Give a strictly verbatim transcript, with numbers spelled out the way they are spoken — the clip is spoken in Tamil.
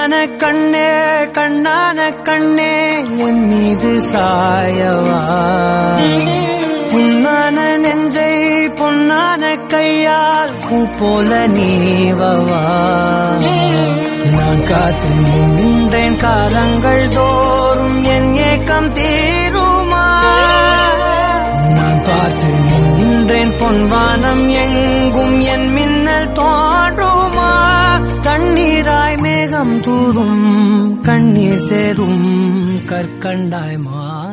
கண்ணான கண்ணே கண்ணான கண்ணே என் மீது சாயவா புண்ணான நெஞ்சை பொன்னான கையால் பூ போல நீவவா நான் காத்து நின்றேன் காலங்கள் தோறும் என் ஏக்கம் தீருமா நான் பார்த்து நின்றேன் பொன்வானம் எங்கும் என் மின்னல் தோன்றுமா தண்ணீராய் மேகம் தூரும் கண்ணீர் சேரும் கற்கண்டாய் மா